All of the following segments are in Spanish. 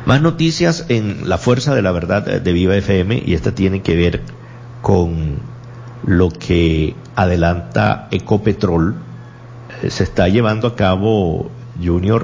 Más noticias en La Fuerza de la Verdad de Viva FM, y esta tiene que ver con lo que adelanta Ecopetrol. Se está llevando a cabo, Junior,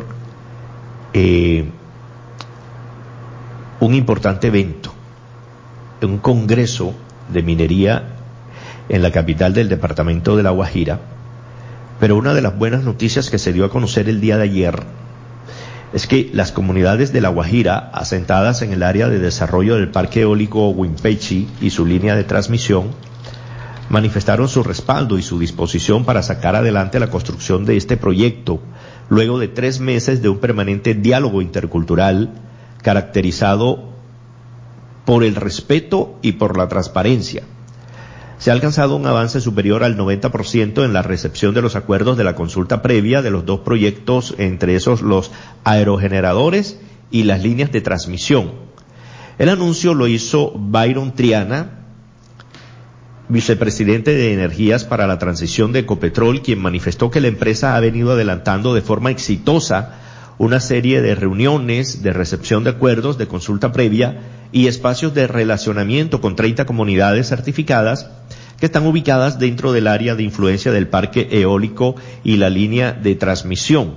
un importante evento, un congreso de minería en la capital del departamento de La Guajira. Pero una de las buenas noticias que se dio a conocer el día de ayer es que las comunidades de La Guajira, asentadas en el área de desarrollo del parque eólico Huimpechi y su línea de transmisión, manifestaron su respaldo y su disposición para sacar adelante la construcción de este proyecto, luego de 3 meses de un permanente diálogo intercultural caracterizado por el respeto y por la transparencia. Se ha alcanzado un avance superior al 90% en la recepción de los acuerdos de la consulta previa de los 2 proyectos, entre esos los aerogeneradores y las líneas de transmisión. El anuncio lo hizo Byron Triana, vicepresidente de Energías para la Transición de Ecopetrol, quien manifestó que la empresa ha venido adelantando de forma exitosa una serie de reuniones de recepción de acuerdos de consulta previa y espacios de relacionamiento con 30 comunidades certificadas que están ubicadas dentro del área de influencia del parque eólico y la línea de transmisión.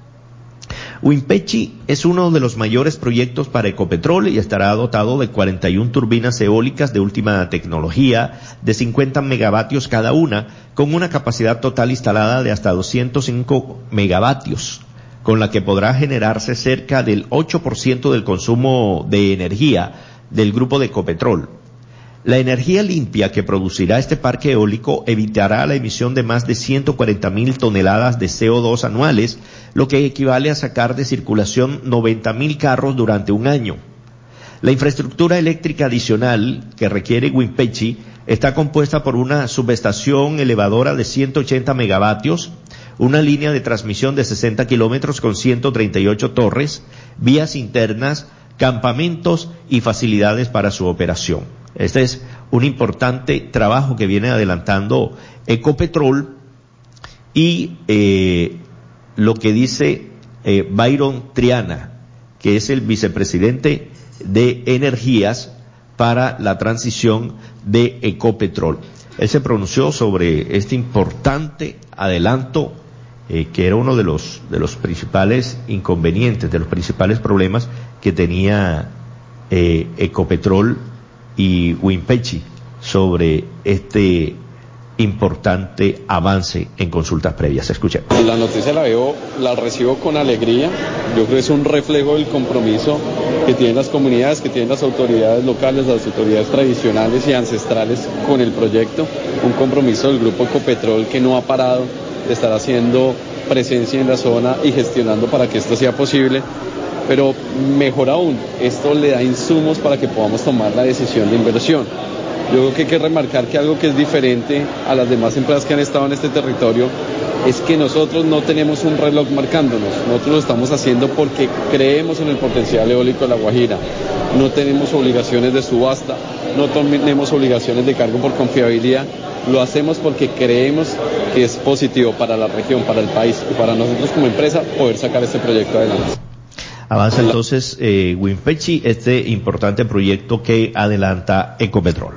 Huimpechi es uno de los mayores proyectos para Ecopetrol y estará dotado de 41 turbinas eólicas de última tecnología de 50 megavatios cada una, con una capacidad total instalada de hasta 205 megavatios, con la que podrá generarse cerca del 8% del consumo de energía del grupo de Ecopetrol. La energía limpia que producirá este parque eólico evitará la emisión de más de 140.000 toneladas de CO2 anuales, lo que equivale a sacar de circulación 90.000 carros durante un año. La infraestructura eléctrica adicional que requiere Huimpechi está compuesta por una subestación elevadora de 180 megavatios, una línea de transmisión de 60 kilómetros con 138 torres, vías internas, campamentos y facilidades para su operación. Este es un importante trabajo que viene adelantando Ecopetrol y lo que dice Byron Triana, que es el vicepresidente de Energías para la Transición de Ecopetrol. Él se pronunció sobre este importante adelanto que era uno de los principales inconvenientes, de los principales problemas que tenía Ecopetrol y Huimpechi sobre este importante avance en consultas previas. Escuchen. La noticia la recibo con alegría. Yo creo que es un reflejo del compromiso que tienen las comunidades, que tienen las autoridades locales, las autoridades tradicionales y ancestrales con el proyecto. Un compromiso del grupo Ecopetrol que no ha parado de estar haciendo presencia en la zona y gestionando para que esto sea posible. Pero mejor aún, esto le da insumos para que podamos tomar la decisión de inversión. Yo creo que hay que remarcar que algo que es diferente a las demás empresas que han estado en este territorio es que nosotros no tenemos un reloj marcándonos, nosotros lo estamos haciendo porque creemos en el potencial eólico de La Guajira, no tenemos obligaciones de subasta, no tenemos obligaciones de cargo por confiabilidad, lo hacemos porque creemos que es positivo para la región, para el país y para nosotros como empresa poder sacar este proyecto adelante. Avanza entonces Huimpechi, este importante proyecto que adelanta Ecopetrol.